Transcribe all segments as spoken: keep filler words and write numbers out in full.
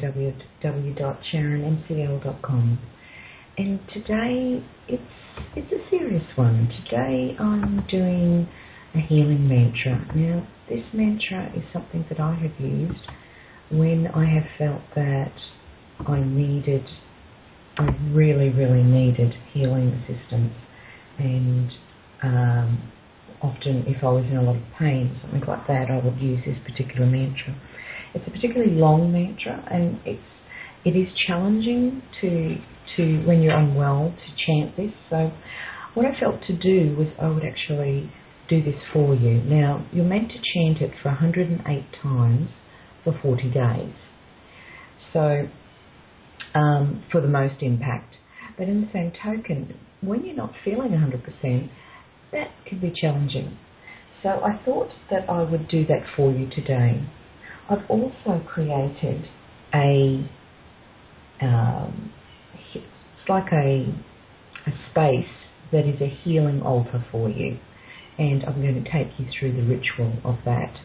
w w dot sharon m c l dot com. And today it's it's a serious one. Today I'm doing a healing mantra. Now this mantra is something that I have used when I have felt that I needed, I really, really needed healing assistance, and um, often if I was in a lot of pain, something like that, I would use this particular mantra. It's a particularly long mantra, and it's it is challenging to to when you're unwell to chant this. So what I felt to do was I would actually do this for you. Now you're meant to chant it for one hundred eight times for forty days. So um, for the most impact. But in the same token, when you're not feeling one hundred percent, that can be challenging. So I thought that I would do that for you today. I've also created a, um, it's like a, a space that is a healing altar for you. And I'm going to take you through the ritual of that.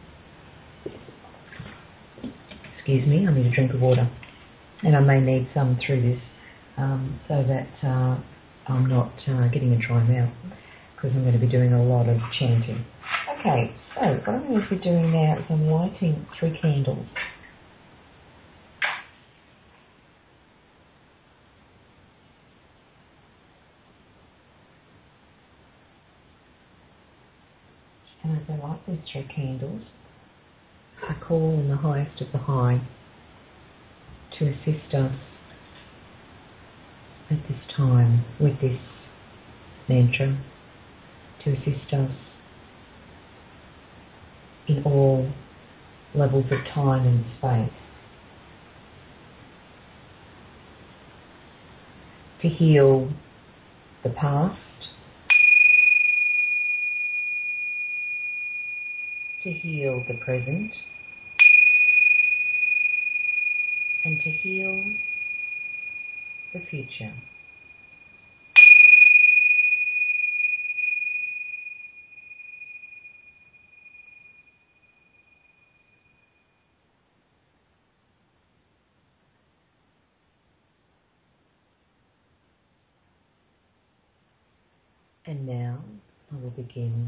Excuse me, I need a drink of water. And I may need some through this um, so that uh, I'm not uh, getting a dry mouth, because I'm going to be doing a lot of chanting. Okay, so what I'm going to be doing now is I'm lighting three candles. And as I light these three candles, I call in the highest of the high to assist us at this time with this mantra, to assist us in all levels of time and space, to heal the past, to heal the present, and to heal the future. And now I will begin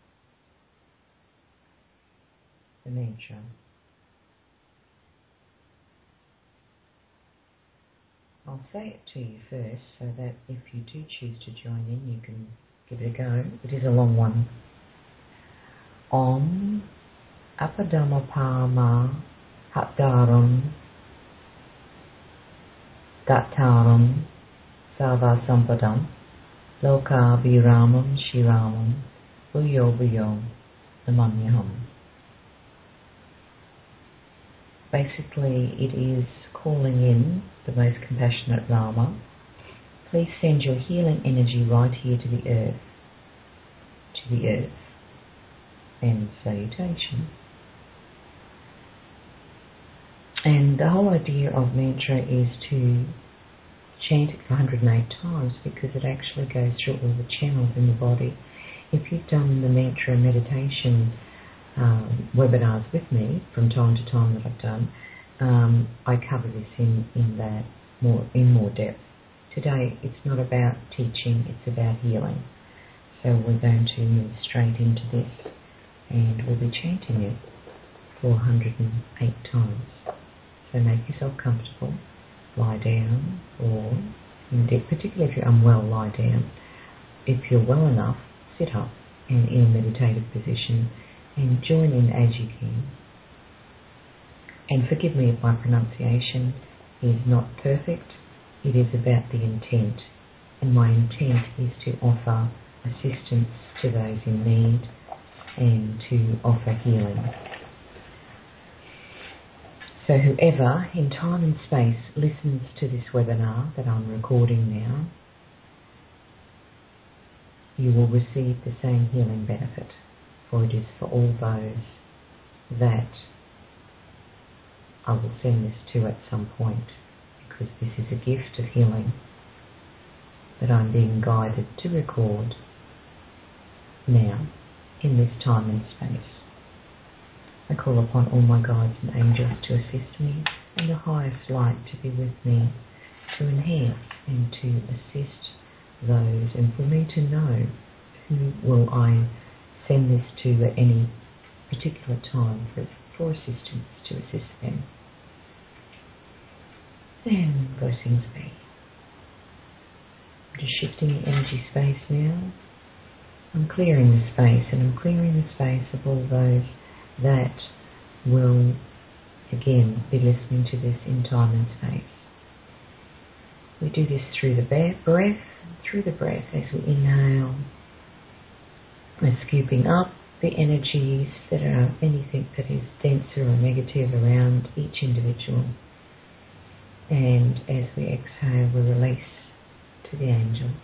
the mantra. I'll say it to you first so that if you do choose to join in, you can give it a go. It is a long one. Om Apadamapama Hatdaram Dattaram Sarvasampadam Loka Viramam Shiramam Bhuyo Bhuyo Namanyaham. Basically, it is calling in the most compassionate Rama. Please send your healing energy right here to the earth, to the earth, and salutation. And the whole idea of mantra is to chant it for one hundred eight times, because it actually goes through all the channels in the body. If you've done the mantra meditation um, webinars with me from time to time that I've done, um, I cover this in, in that more in more depth. Today it's not about teaching, it's about healing. So we're going to move straight into this, and we'll be chanting it for one hundred eight times. So make yourself comfortable. Lie down, or indeed, particularly if you're unwell, lie down. If you're well enough, sit up and in a meditative position and join in as you can. And forgive me if my pronunciation is not perfect. It is about the intent, and my intent is to offer assistance to those in need and to offer healing. So whoever in time and space listens to this webinar that I'm recording now, you will receive the same healing benefit, for it is for all those that I will send this to at some point, because this is a gift of healing that I'm being guided to record now in this time and space. I call upon all my guides and angels to assist me and the highest light to be with me, to enhance and to assist those, and for me to know who will I send this to at any particular time for, for assistance, to assist them. And blessings be. I'm just shifting the energy space now. I'm clearing the space, and I'm clearing the space of all those that will, again, be listening to this in time and space. We do this through the breath, through the breath as we inhale. We're scooping up the energies that are anything that is denser or negative around each individual. And as we exhale, we release to the angels.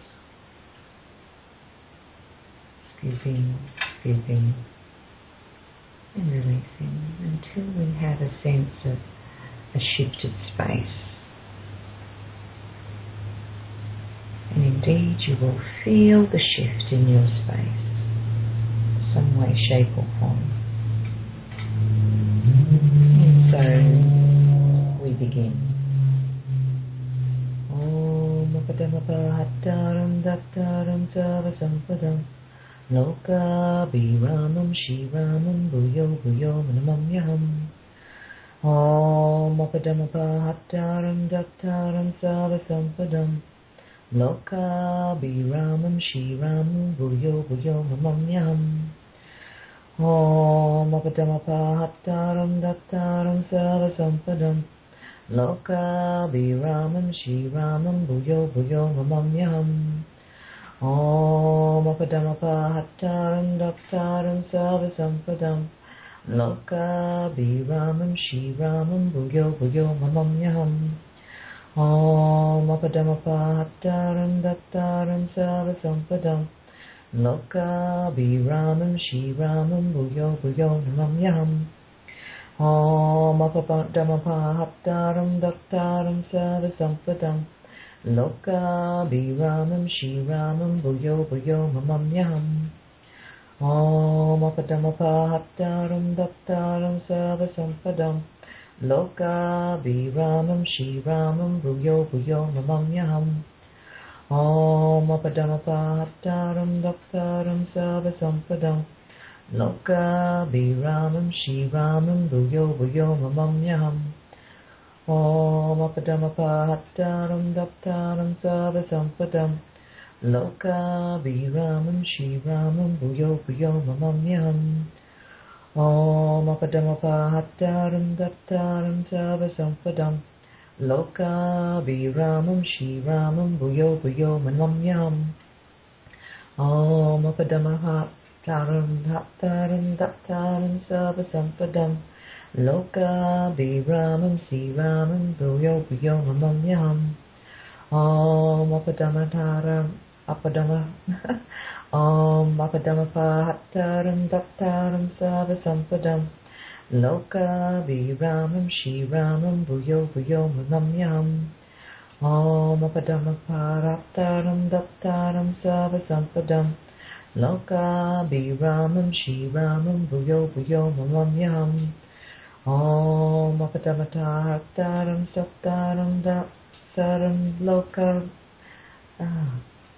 Scooping, scooping, and releasing until we have a sense of a shifted space. And indeed you will feel the shift in your space, some way, shape or form. And so we begin. Om Apadamapa Hattaram Daktaram Savasampadam Loka Bhiramam Shiramam Bhuyo Bhuyo Manamamyaham. Om Apadamapa Hattaram Daktaram Savasampadam Loka Bhiramam Shiramam Bhuyo Bhuyo Manamamyaham. Om Apadamapa Hattaram Daktaram Savasampadam Loka Bhiramam Shiramam Bhuyo Bhuyo Mamamyaham. Om Apadamapa Hattaram Daktaram Savasampadam Loka Bhiramam Shiramam Bhuyo Bhuyo Mamamyaham. Om Apadamapa Hattaram Daktaram Savasampadam Loka Bhiramam Shiramam Bhuyo Bhuyo Mamamyaham. Om Apadamapa Hattaram Daktaram Savasampadam Loka Bhiramam Shiramam Bhuyo Bhuyo Mamamyaham. Om Apadamapa Hattaram Daktaram Savasampadam Loka Bhiramam Shiramam Bhuyo Bhuyo Mamamyaham. Om Apadamapa Hattaram Daktaram Savasampadam Loka Bhiramam Shiramam Bhuyo Bhuyo Mamamyaham. Om Apadamapa Hattaram Daktaram Savasampadam Loka Bhiramam Shiramam Bhuyo Bhuyo Mamamyaham. Om Apadamapa Hattaram Daktaram Savasampadam Loka Bhiramam Shiramam Bhuyo Bhuyo Mamamyaham. Om Apadamapa Taram Daktaram Daktaram Savasampadam Loka Bhiramam Shiramam Bhuyo Bhuyo Mamamyaham. Om Apadamataram Apadama Om Apadamapa Hattaram Daktaram Savasampadam Loka Bhiramam Shiramam Bhuyo Bhuyo Mamamyaham. Om Apadamapa Hattaram Daktaram Savasampadam Loka Bhiramam Shiramam Bhuyo Bhuyo Mamamyaham. Om Apadamata Hattaram Daktaram Daktaram Loka ah.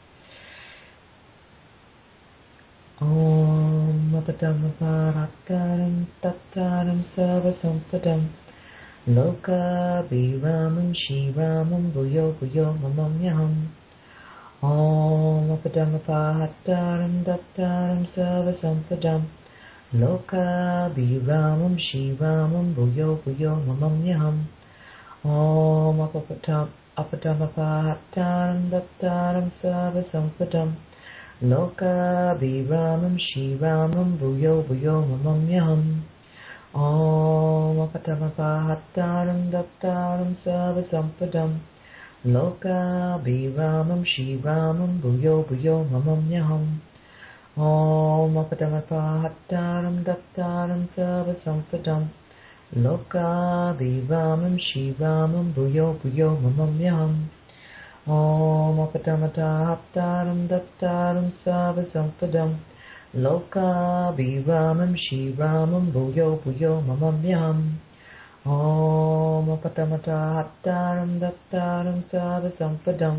Om Apadamapa Hattaram Daktaram Savasampadam Loka Bhiramam Shiramam Bhuyo Bhuyo Mamamyaham. Om Apadamapa Hattaram Daktaram Savasampadam Loka Bhiramam Shiramam Bhuyo Bhuyo Mamamyaham. Om Apadamapa Hattaram Daktaram Savasampadam Loka Bhiramam Shiramam Bhuyo Bhuyo Mamamyaham. Om Apadamapa Hattaram Daktaram Savasampadam Loka Bhiramam Shiramam Bhuyo Bhuyo Mamamyaham. Om Apadamapa Hattaram Daktaram Savasampadam Loka Bhiramam Shiramam Bhuyo Bhuyo Mamamyaham. Om Apadamata Hattaram Daktaram Savasampadam Loka Bhiramam Shiramam Bhuyo Bhuyo Mamamyaham. Om Apadamatahattaram Dattaram Sarvasampadam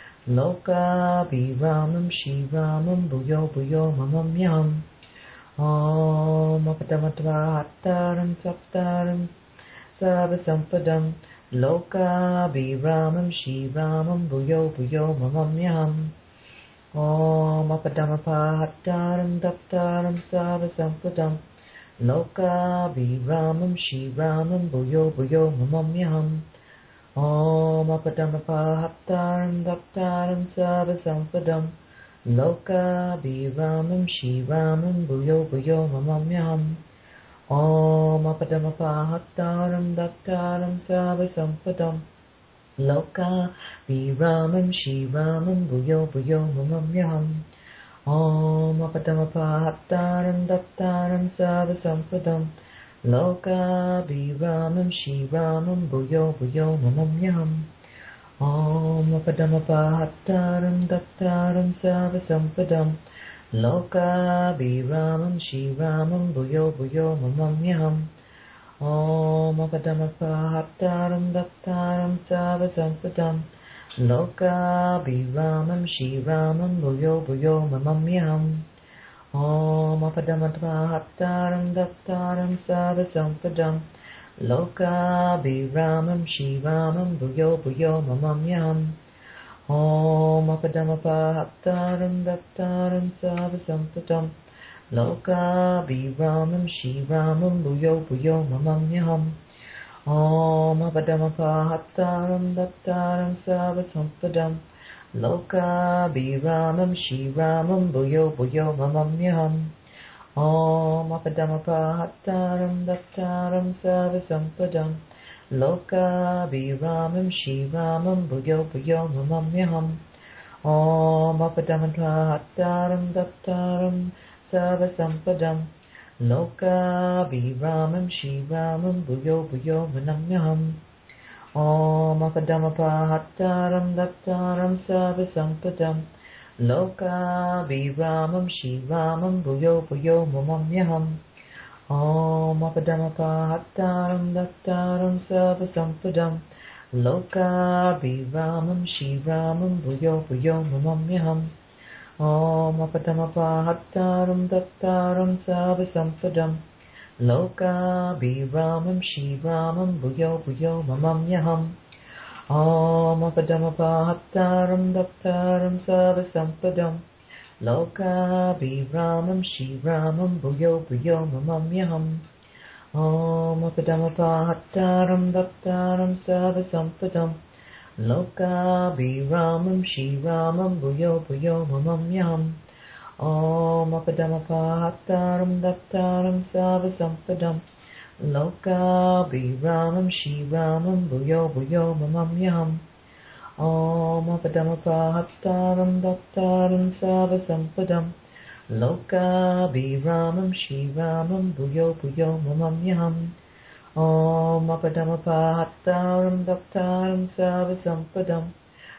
Lokabhiramam Shiramam Bhuyo Bhuyo Mamamyam Om Apadamatahattaram Saptaram Sarvasampadam Lokabhiramam Shiramam Bhuyo Bhuyo Mamamyam Om Apadamapahattaram Dattaram Sarvasampadam Lokabhiramam Shiramam Bhuyo Bhuyo Mamamyam Om Apadamapahattaram Dattaram Sarvasampadam Lokabhiramam Shiramam Bhuyo Bhuyo Mamamyam Om Apadamapahattaram Dattaram Sarvasampadam Lokabhiramam Shiramam Bhuyo Bhuyo Mamamyam Om Apadamapahattaram Dattaram Sarvasampadam Lokabhiramam Shiramam Bhuyo Bhuyo Mamamyam Om Apadamapahattaram Dattaram Sarvasampadam Lokabhiramam Shiramam Bhuyo Bhuyo Mamamyam Om Apadamapahattaram Dattaram Sarvasampadam Lokabhiramam Shiramam Bhuyo Bhuyo Mamamyam Om Apadamapahattaram Dattaram Sarvasampadam Lokabhiramam Shiramam Bhuyo Bhuyo Mamamyam Om Apadamapahattaram Dattaram Sarvasampadam Lokabhiramam Shiramam Bhuyo Bhuyo Mamamyam Om Apadamapahattaram Dattaram Sarvasampadam Lokabhiramam Shiramam Bhuyo Bhuyo Mamamyam Om Apadamapahattaram Dattaram Sarvasampadam Lokabhiramam Shiramam Bhuyo Bhuyo Mamamyam Om Apadamapahattaram Dattaram Sarvasampadam Lokabhiramam Shiramam Bhuyo Bhuyo Mamamyam Om Apadamapahattaram Dattaram Sarvasampadam Lokabhiramam Shiramam Bhuyo Bhuyo Mamamyam Om Apadamapahattaram Dattaram Sarvasampadam Lokabhiramam Shiramam Bhuyo Bhuyo Mamamyam Om Apadamapahattaram Dattaram Sarvasampadam Lokabhiramam Shiramam Bhuyo Bhuyo Mamamyam Om Apadamapahattaram Dattaram Sarvasampadam Lokabhiramam Shiramam Bhuyo Bhuyo Mamamyam Om Apadamapahattaram Dattaram Sarvasampadam Lokabhiramam Shiramam Bhuyo Bhuyo Mamamyam Om Apadamapahattaram Dattaram Sarvasampadam Lokabhiramam Shiramam Bhuyo Bhuyo Mamamyam Om Apadamapahattaram Dattaram Sarvasampadam Lokabhiramam Shiramam Bhuyo Bhuyo Mamamyam Om Apadamapahattaram Dattaram Sarvasampadam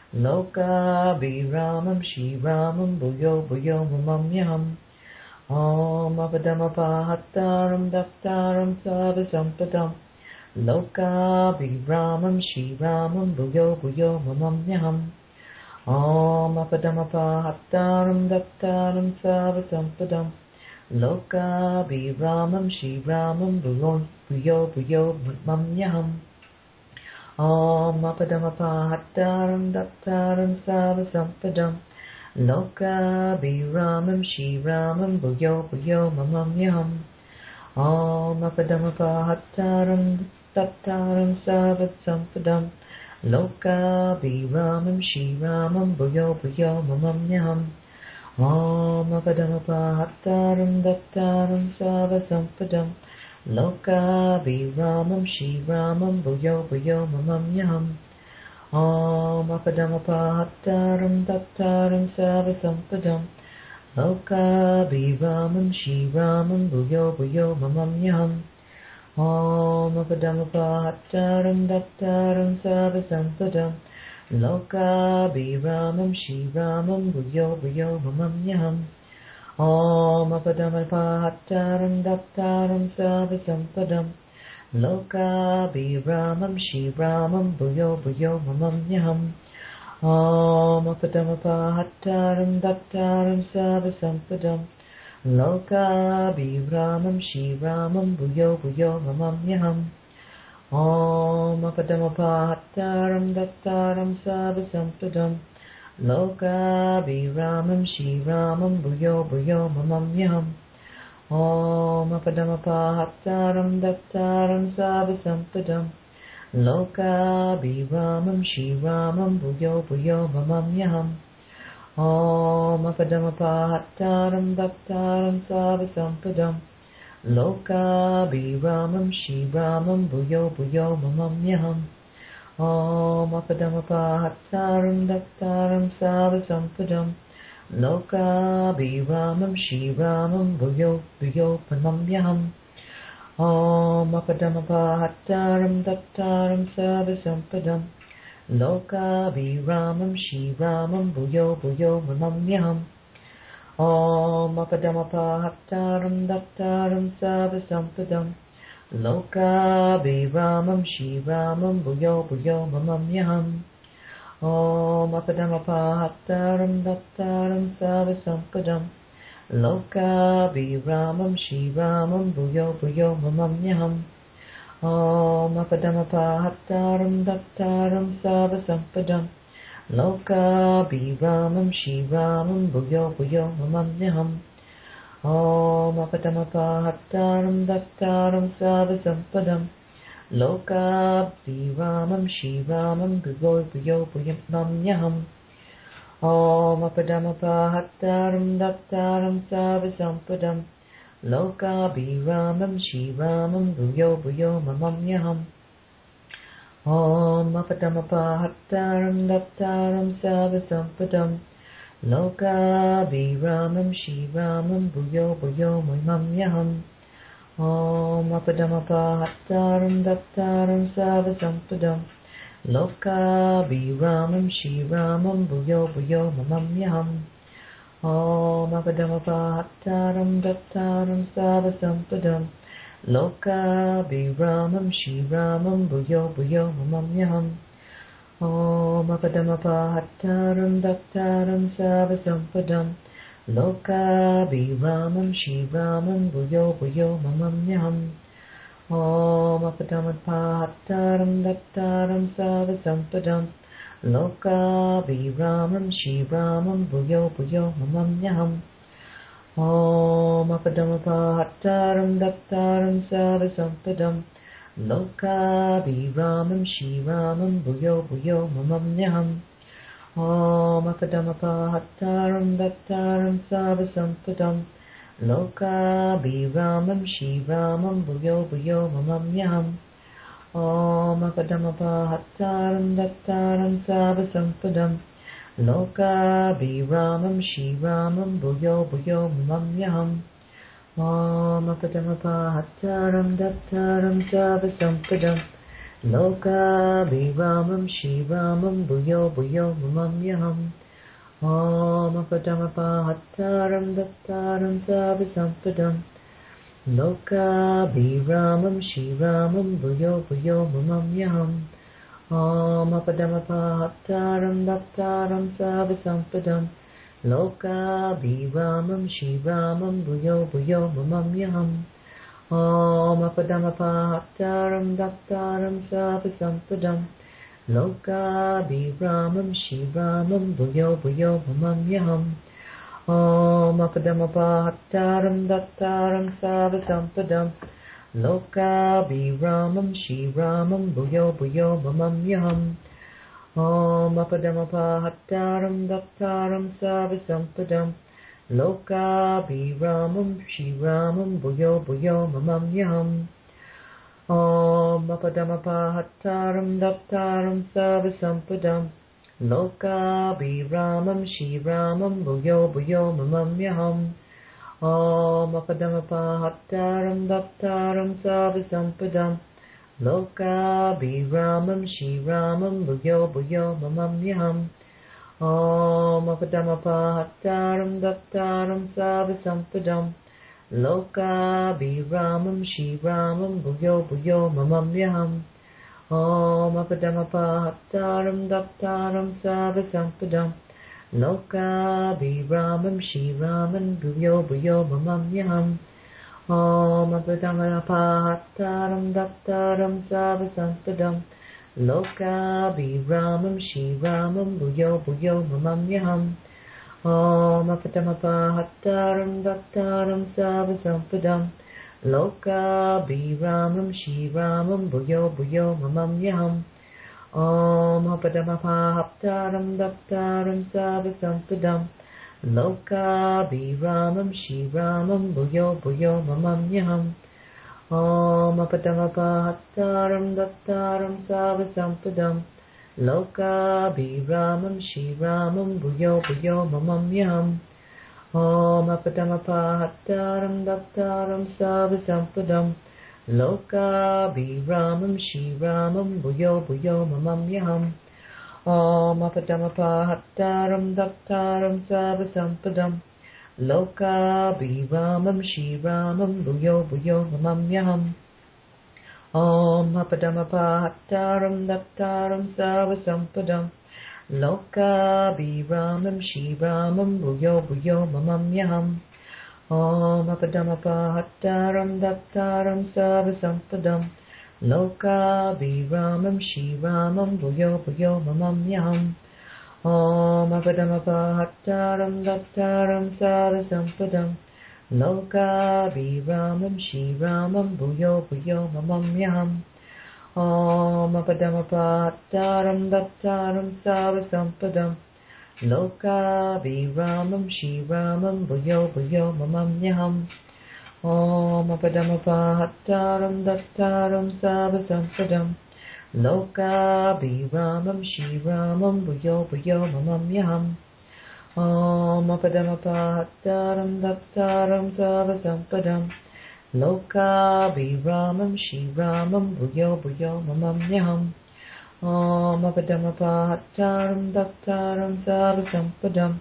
Lokabhiramam Shiramam Bhuyo Bhuyo Mamamyam Om Apadamapahattaram Dattaram Sarvasampadam Lokabhiramam Shiramam Bhuyo Bhuyo Mamamyam Om Apadamapahattaram Dattaram Sarvasampadam Lokabhiramam Shiramam Bhuyo Bhuyo Mamamyam Om Apadamapahattaram Dattaram Sarvasampadam Lokabhiramam Shiramam Bhuyo Bhuyo Mamamyam Om Apadamapahattaram Dattaram Sarvasampadam Lokabhiramam Shiramam Bhuyo Bhuyo Mamamyam Om Apadamapahattaram Dattaram Sarvasampadam Lokabhiramam Shiramam Bhuyo Bhuyo Mamamyam Om Apadamapahattaram Dattaram Sarvasampadam Lokabhiramam Shiramam Bhuyo Bhuyo Mamamyam Om Apadamapahattaram Dattaram Sarvasampadam Lokabhiramam Shiramam Bhuyo Bhuyo Mamamyam Om Apadamapahattaram Dattaram Sarvasampadam Lokabhiramam Shriramam Bhuyo Bhuyo Mamamyaham. Om Apadamapahattaram Daktaram Sarvasampadam. Lokabhiramam Shriramam Bhuyo Bhuyo Mamamyaham. Om Apadamapahattaram Daktaram Sarvasampadam. Lokabhiramam Shriramam Bhuyo Bhuyo Mamamyaham. Om Apadamapahattaram Daktaram Sarvasampadam. Lokabhiramam Shriramam Bhuyo Bhuyo Mamamyaham. Om Apadamapahattaram Daktaram Sarvasampadam. Lokabhiramam Shriramam Bhuyo Bhuyo Mamamyaham. Om Apadamapahattaram Daktaram Sarvasampadam. Lokabhiramam Shriramam Bhuyo Bhuyo Mamamyaham. Om Apadamapahattaram Daktaram Sarvasampadam. Lokabhiramam Shriramam Bhuyo Bhuyo Mamamyaham. Om Apadamapahattaram Daktaram Sarvasampadam. Lokabhiramam Shriramam Bhuyo Bhuyo Mamamyaham. Om Apadamapahattaram Daktaram Sarvasampadam. Lokabhiramam Shriramam Bhuyo Bhuyo Mamamyaham. Om Apadamapahattaram Daktaram Sarvasampadam. Lokabhiramam Shriramam Bhuyo Bhuyo Mamamyaham. Om Apadamapahattaram Daktaram Sarvasampadam. Lokabhiramam Shriramam Bhuyo Bhuyo Mamamyaham. Om Apadamapahattaram Daktaram Sarvasampadam. Lokabhiramam Shriramam Bhuyo Bhuyo Mamamyaham. Om Apadamapahattaram Daktaram Sarvasampadam. Lokabhiramam Shriramam Bhuyo Bhuyo Mamamyaham. Om Apadamapahattaram Daktaram Sarvasampadam. Lokabhiramam Shriramam Bhuyo Bhuyo Mamamyaham. Om Apadamapahattaram Daktaram Sarvasampadam. Lokabhiramam Shriramam Bhuyo Bhuyo Mamamyaham. Om Apadamapahattaram Daktaram Sarvasampadam. Lokabhiramam Shriramam Bhuyo Bhuyo Mamamyaham. Om Apadamapahattaram Daktaram Sarvasampadam. Lokabhiramam Shriramam Bhuyo Bhuyo Mamamyaham. Om Apadamapahattaram Daktaram Sarvasampadam. Lokabhiramam Shriramam Bhuyo Bhuyo Mamamyaham. Om Apadamapahattaram Daktaram Sarvasampadam. Lokabhiramam Shriramam Bhuyo Bhuyo Mamamyaham. Om Apadamapahattaram Daktaram Sarvasampadam. Lokabhiramam Shriramam Bhuyo Bhuyo Mamamyaham. Om Apadamapahattaram Daktaram Sarvasampadam. Lokabhiramam Shriramam Bhuyo Bhuyo Mamamyaham. Om Apadamapahattaram Daktaram Sarvasampadam. Lokabhiramam Shriramam Bhuyo Bhuyo Mamamyaham. Om Apadamapahattaram Daktaram Sarvasampadam. Lokabhiramam Shriramam Bhuyo Bhuyo Mamamyaham. Om Apadamapahattaram Daktaram Sarvasampadam. Lokabhiramam Shriramam Bhuyo Bhuyo Mamamyaham. Om Apadamapahattaram Daktaram Sarvasampadam. Lokabhiramam Shriramam Bhuyo Bhuyo Mamamyaham. Om Apadamapahattaram Daktaram Sarvasampadam. Lokabhiramam Shriramam Bhuyo Bhuyo Mamamyaham. Om Apadamapahattaram Daktaram Sarvasampadam. Lokabhiramam Shriramam Bhuyo Bhuyo Mamamyaham. Om Apadamapahattaram Daktaram Sarvasampadam. Lokabhiramam Shriramam Bhuyo Bhuyo Mamamyaham. Om Apadamapahattaram Daktaram Sarvasampadam. Lokabhiramam Shriramam Bhuyo Bhuyo Mamamyaham. Om Apadamapahattaram Daptaram Sarvasampadam. Lokabhiramam Shriramam Bhuyo Bhuyo Mamamyaham. Om Apadamapahattaram Daptaram Sarvasampadam. Lokabhiramam Shriramam Bhuyo Bhuyo Mamamyaham. Om Apadamapahattaram Daptaram Sarvasampadam. Lokabhiramam Shriramam Bhuyo Bhuyo Mamamyaham. Om Apadamapahattaram Daptaram Sarvasampadam. Lokabhiramam Shriramam Bhuyo Bhuyo Mamamyaham. Om Apadamapahattaram Daptaram Sarvasampadam. Lokabhiramam Shriramam Bhuyo Bhuyo Mamamyaham. Om Apadamapahattaram Daptaram Sarvasampadam. Lokabhiramam Shriramam Bhuyo Bhuyo Mamamyaham. Om Apadamapahattaram Daptaram Sarvasampadam. Lokabhiramam Shriramam Bhuyo Bhuyo Mamamyaham. Om Apadamapahattaram Daptaram Sarvasampadam. Lokabhiramam Shriramam Bhuyo Bhuyo Mamamyaham. Om Apadamapahattaram Daptaram Sarvasampadam. Lokabhiramam Shriramam Bhuyo Bhuyo Mamamyaham. Om Apadamapahattaram Daptaram Sarvasampadam. Lokabhiramam Shriramam Bhuyo Bhuyo Mamamyaham. Om Apadamapahattaram Daptaram Sarvasampadam. Lokabhiramam Shriramam Bhuyo Bhuyo Mamamyaham. Om Apadamapahattaram Daptaram Sarvasampadam. Lokabhiramam Shriramam Bhuyo Bhuyo Mamamyaham. Om Apadamapahattaram Daptaram Sarvasampadam. Lokabhiramam Shriramam Bhuyo Bhuyo Mamamyaham. Om Apadamapahattaram Daptaram Sarvasampadam.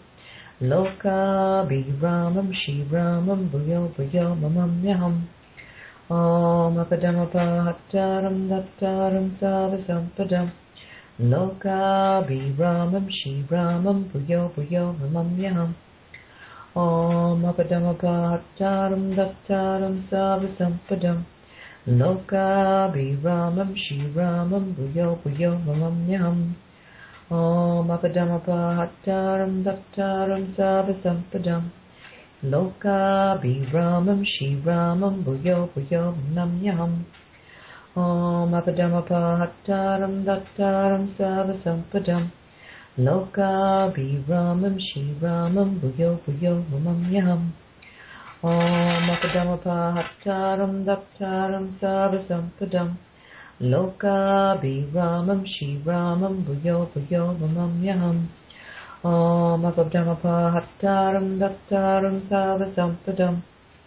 Lokabhiramam Shriramam Bhuyo Bhuyo Mamamyaham. Om Apadamapahattaram Daptaram Sarvasampadam. Lokabhiramam Shriramam Bhuyo Bhuyo Mamamyaham. Om Apadamapahattaram Daptaram Sarvasampadam. Lokabhiramam Shriramam Bhuyo Bhuyo Mamamyaham. Om Apadamapahattaram Daptaram Sarvasampadam. Lokabhiramam Shriramam Bhuyo Bhuyo Mamamyaham. Om Apadamapahattaram Daptaram Sarvasampadam. Lokabhiramam Shriramam Bhuyo Bhuyo Mamamyaham. Om Apadamapahattaram Daptaram Sarvasampadam. Lokabhiramam Shriramam Bhuyo Bhuyo Mamamyaham. Om Apadamapahattaram Daptaram Sarvasampadam.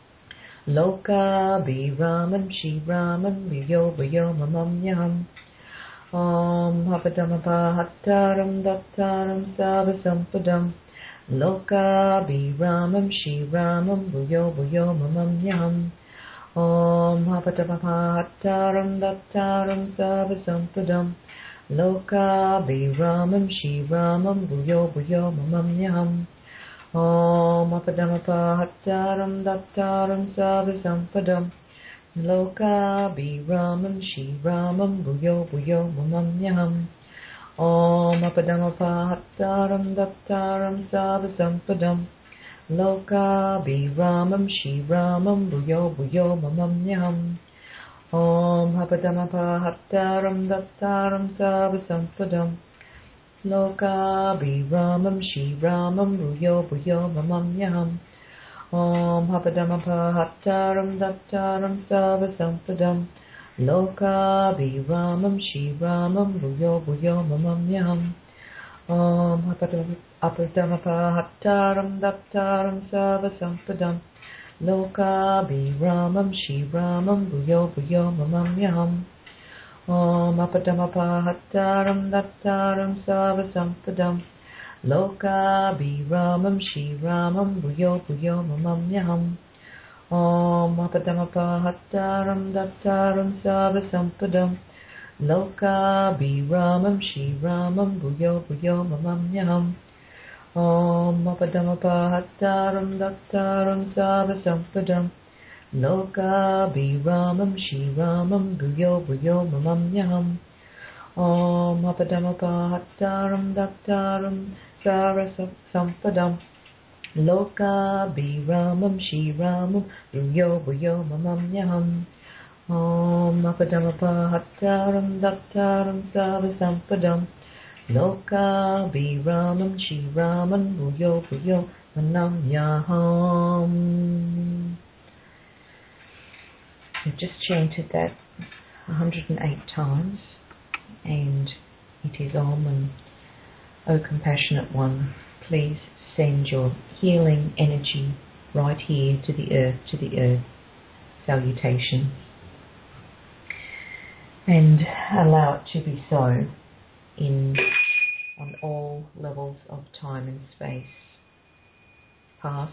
Lokabhiramam Shriramam Bhuyo Bhuyo Mamamyaham. Om Apadamapahattaram Daptaram Sarvasampadam. Lokabhiramam Shriramam Bhuyo Bhuyo Mamamyaham. Om Apadamapahattaram Daptaram Sarvasampadam. Lokabhiramam Shriramam Bhuyo Bhuyo Mamamyaham. Om Apadamapahattaram Daptaram Sarvasampadam. Lokabhiramam Shriramam Bhuyo Bhuyo Mamamyaham. Om Apadamapahattaram Daptaram Sarvasampadam. Lokabhiramam Shriramam Bhuyo Bhuyo Mamamyaham. Om Apadamapahattaram Daptaram Sarvasampadam. Lokabhiramam Shriramam Bhuyo Bhuyo Mamamyaham. Om Apadamapahattaram Daptaram Sarvasampadam. Lokabhiramam Shriramam Bhuyo Bhuyo Mamamyaham. Om Apadamapahattaram Daptaram Sarvasampadam. Lokabhiramam Shriramam Bhuyo Bhuyo Mamamyaham. Om Apadamapahattaram Daptaram Sarvasampadam. Lokabhiramam Shriramam Bhuyo Bhuyo Mamamyaham. Om Apadamapahattaram Dattaram Savasampadam Loka Biramam Shiramam Bhuyo Bhuyo Mamamyaham. Om Apadamapahattaram Dattaram Savasampadam Loka Biramam Shiramam Bhuyo Bhuyo Mamamyaham. Om Apadamapahattaram Dattaram Savasampadam Loka Biramam Shiramam Bhuyo Bhuyo Mamamyaham. Om Apadamapahattaram Dattaram Savasampadam Loka Biramam Shiramam Bhuyo Bhuyo Mamamyaham. We've just chanted that one hundred eight times, and it is Om. And O Compassionate One, please send your healing energy right here to the earth, to the earth. Salutations. And allow it to be so in on all levels of time and space. Past,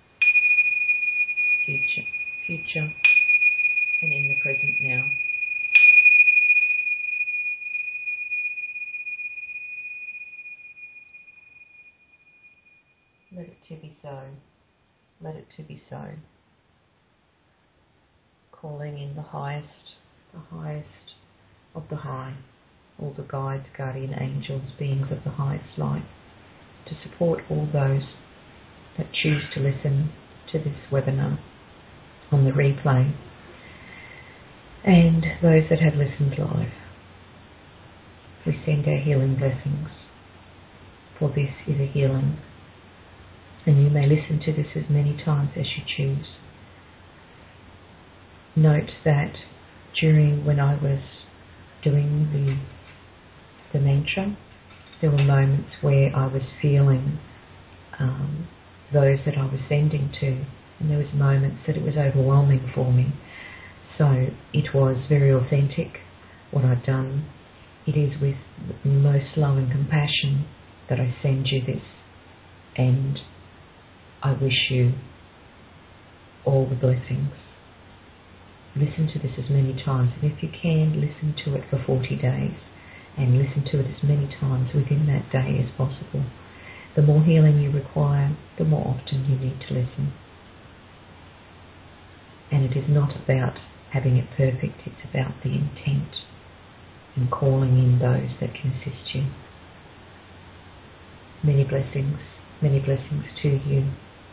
future, future, and in the present now. Let it to be so. Let it to be so. Calling in the highest, the highest of the high, all the guides, guardian angels, beings of the highest light, to support all those that choose to listen to this webinar on the replay, and those that have listened live. We send our healing blessings, for this is a healing, and you may listen to this as many times as you choose. Note that during when I was doing the the mantra, there were moments where I was feeling um, those that I was sending to, and there was moments that it was overwhelming for me. So it was very authentic what I'd done. It is with the most love and compassion that I send you this, and I wish you all the blessings. Listen to this as many times, and if you can, listen to it for forty days, and listen to it as many times within that day as possible. The more healing you require, the more often you need to listen. And it is not about having it perfect, it's about the intent and calling in those that can assist you. Many blessings, many blessings to you.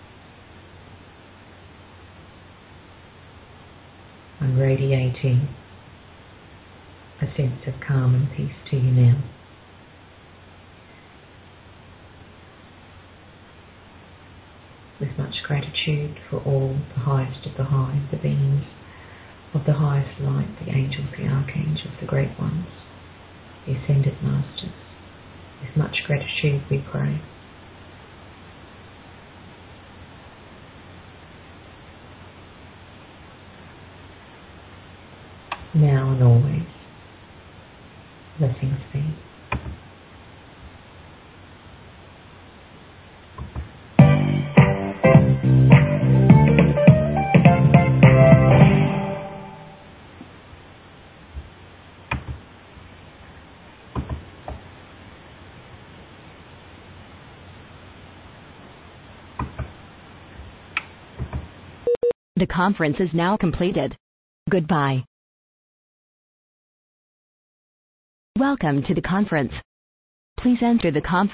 I'm radiating a sense of calm and peace to you now. With much gratitude for all the highest of the high, the beings of the highest light, the angels, the archangels, the great ones, the ascended masters. With much gratitude we pray. Now and always, blessings be. The conference is now completed. Goodbye. Welcome to the conference. Please enter the conference.